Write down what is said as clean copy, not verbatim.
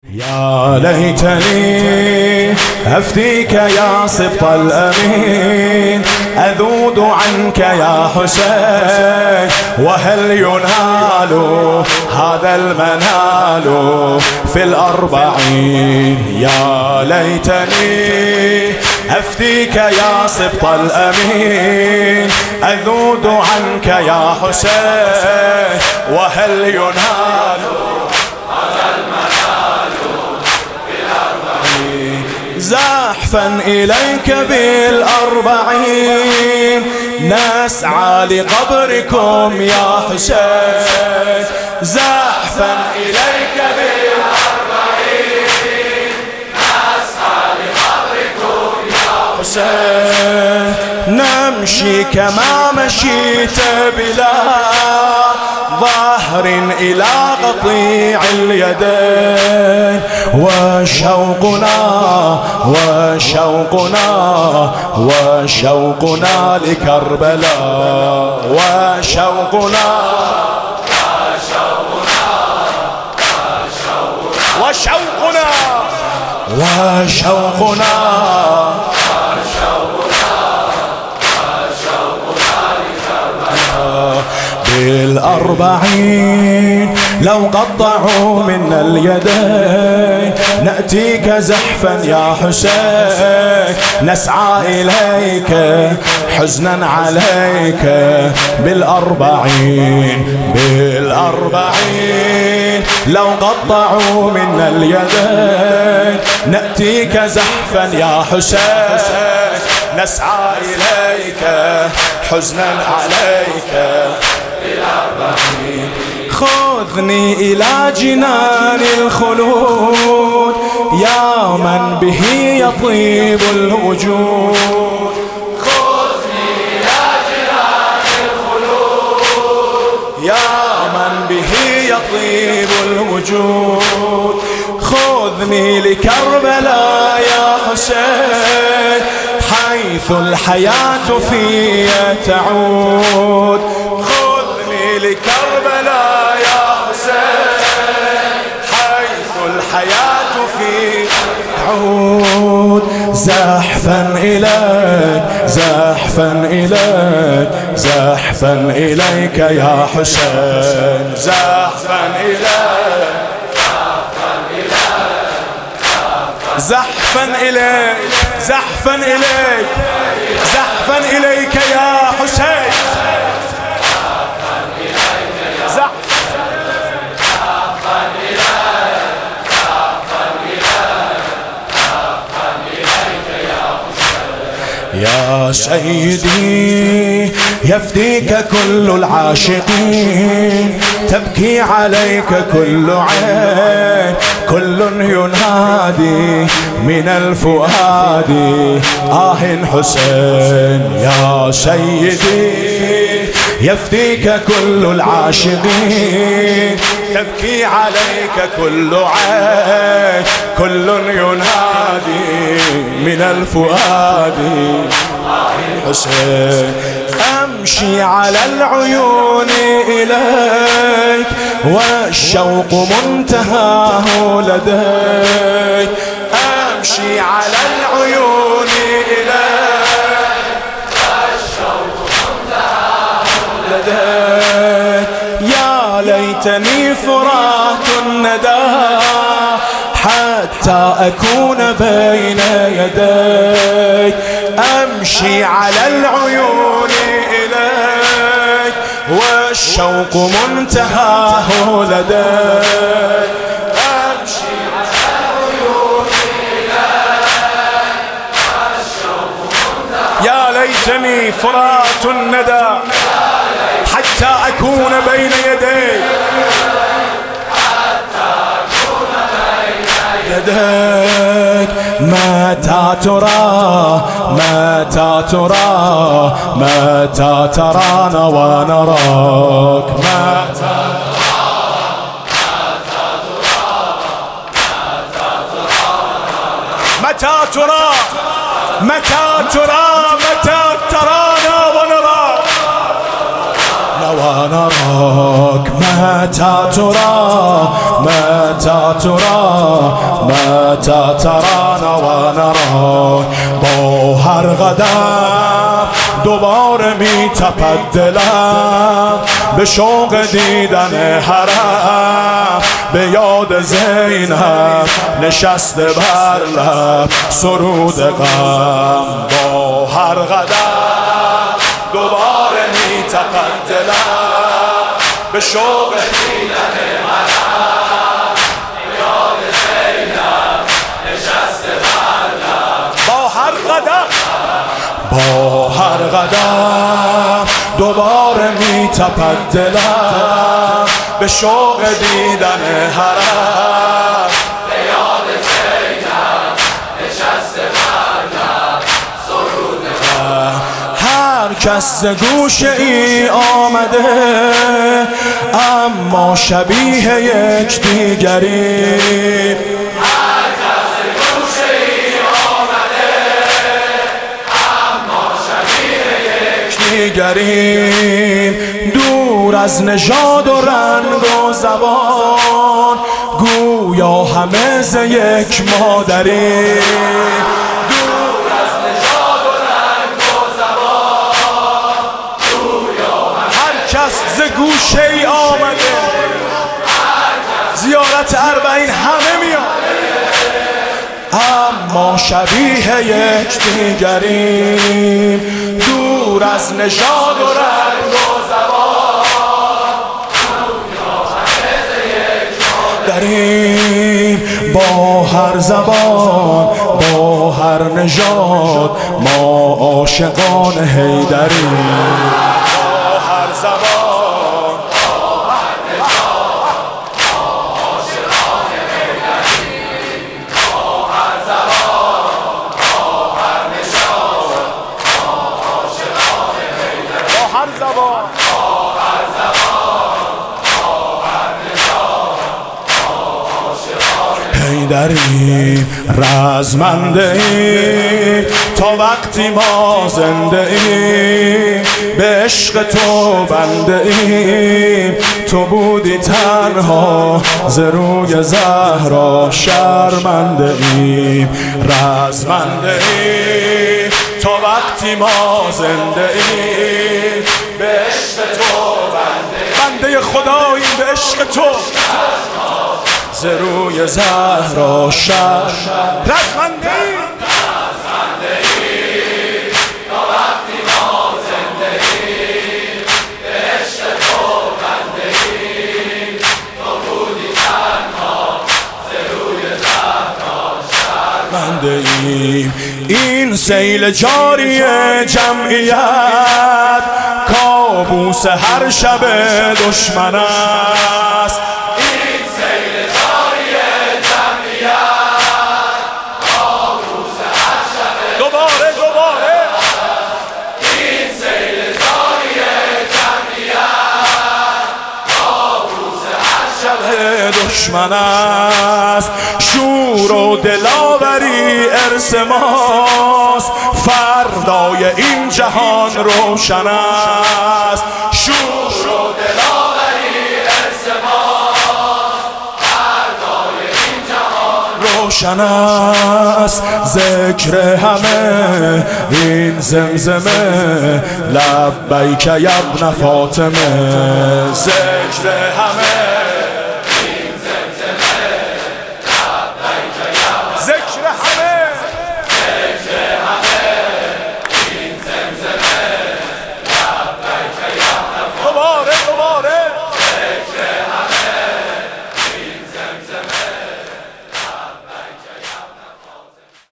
يا ليتني أفديك يا سبط الأمين، أذود عنك يا حسين، وهل ينال هذا المنال في الأربعين؟ يا ليتني أفديك يا سبط الأمين، أذود عنك يا حسين، وهل ينال زحفا إليك بالأربعين، نسعى لقبركم يا حسين، زحفا إليك بالأربعين، نسعى لقبركم يا حسين، نمشي كما مشيت بلا ظهر إلى قطيع اليدين، وشوقنا لكربلاء، وشوقنا بالأربعين لو قطعوا منا اليدين، نأتيك زحفا يا حسين، نسعى إليك حزنا عليك بالأربعين لو قطعوا منا اليدين، نأتيك زحفا يا حسين، نسعى إليك حزنا عليك بالأربعين. خذني إلى جنان الخلود يا من به يطيب الوجود، خذني إلى جنان الخلود يا من به يطيب الوجود، خذني لكربلاء يا حسين حيث الحياة في تعود، خذني لكربلاء يا حسين حيث الحياة في تعود، زحفا إليك زحفا إليك يا حسين، زحفا إليك زحفا إليك يا حسين، يا سيدي يفديك كل العاشقين، تبكي عليك كل عين، كل ينادي من الفؤاد حسين. يا سيدي يفديك كل العاشقين، تبكي عليك كل عين، كل ينادي من الفؤاد حسين. أمشي على العيون إليك والشوق منتهاه لديك، أمشي على العيون إليك والشوق منتهاه لديك، يا ليتني فرات الندى حتى أكون بين يديك، أمشي على العيون إليك والشوق منتهاه لديك، أمشي على العيون إليك والشوق منتهاه، يا ليتني فرات الندى حتى أكون بين يديك، متى ترانا ونراك، متى ترانا ونراك، ونراك متى ترى متى ترى متى ترانا ونراك با هر قدم دوباره می تپد دلم به شوق دیدن حرم به یاد زینب نشسته بر لب سرود غم با هر قدم دوباره می تپد دلم به شوق دیدن حرم به یاد زینب نشسته بر لب با هر قدم با هر قدم دوباره می تپد دلم به شوق دیدن حرم به یاد زینب نشسته بر لب سرود غم هر کس ز گوشه ای آمده اما شبیه یک دیگری دیگریم دور از نژاد و رنگ و زبان گویا همه ز یک مادریم دور از نژاد و رنگ و زبان گویا هر کس ز گوشه ای آمده زیارت اربعین همه میاد اما شبیه یک دیگریم دور از نژاد و رنگ و زبان داریم با هر زبان با هر نژاد ما عاشقان حیدریم با هر زبان حیدریم رزمنده ایم تا وقتی ما زنده ایم به عشق تو بنده ایم تو بودی تنها ز روی زهرا شرمنده ایم رزمنده ایم تا وقتی ما زنده ایم به عشق تو بنده خداییم به عشق تو ز روی زهرا رزمنده ایم تا وقتی ما زنده ایم به عشق تو بنده ایم تو بودی تنها ز روی زهرا شرمنده ایم این سیل جاری جمعیت کابوس هر شب دشمن است دشمن است شور و دلاوری ارث ماست فردای این جهان روشن است شور و دلاوری ارث ماست فردای این جهان روشن است ذکر همه این زمزمه لبیک یا ابن فاطمه ذکر همه